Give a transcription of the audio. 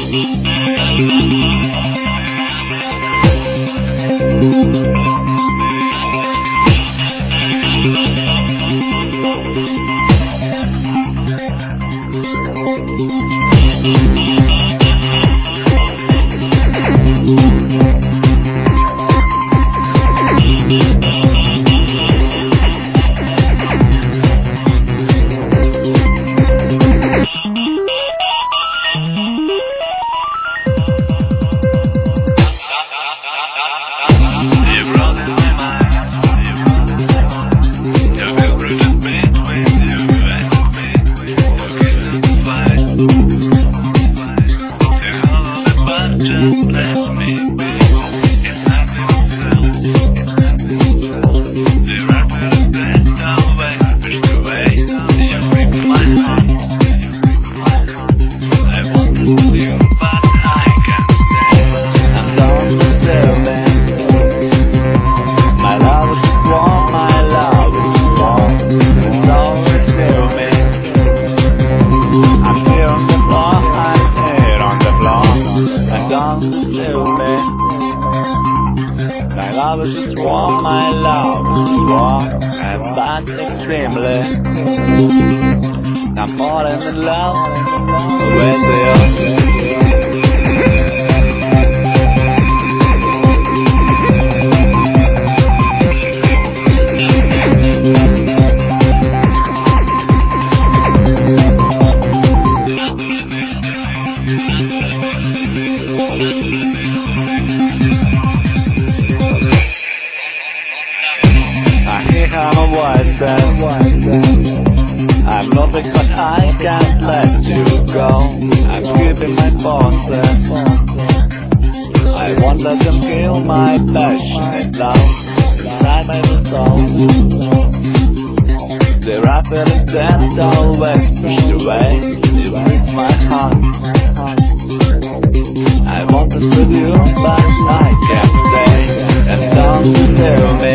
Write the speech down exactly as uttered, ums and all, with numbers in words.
My love is just warm, my love is just warm, and that's extremely. I'm falling in love with you. I'm a wise I'm loving but I can't let you go. I'm keeping my forces. I won't let them kill my passionate love inside my soul. The rapid that always pushed away. You break my heart. I want to with you but I can't stay. And don't tell me